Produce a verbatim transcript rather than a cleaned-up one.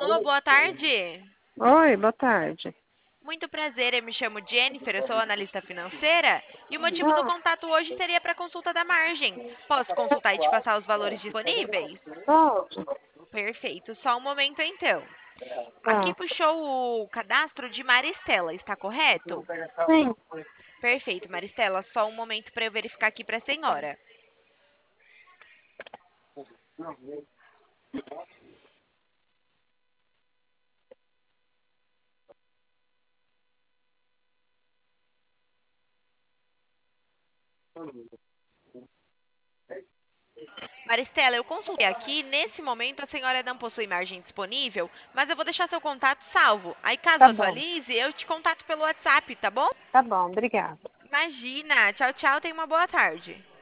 Alô, boa tarde. Oi, boa tarde. Muito prazer, eu me chamo Jennifer, eu sou analista financeira e o motivo do Ah, contato hoje seria para consulta da margem. Posso consultar e te passar os valores disponíveis? pode? Perfeito, só um momento então. Aqui Ah, puxou o cadastro de Maristela, está correto? sim. Perfeito, Maristela, só um momento para eu verificar aqui para a senhora. Maristela, eu consultei aqui, nesse momento a senhora não possui margem disponível, mas eu vou deixar seu contato salvo. Aí caso Tá bom, atualize, eu te contato pelo WhatsApp, tá bom? tá bom, obrigada. Imagina. Tchau, tchau. Tenha uma boa tarde.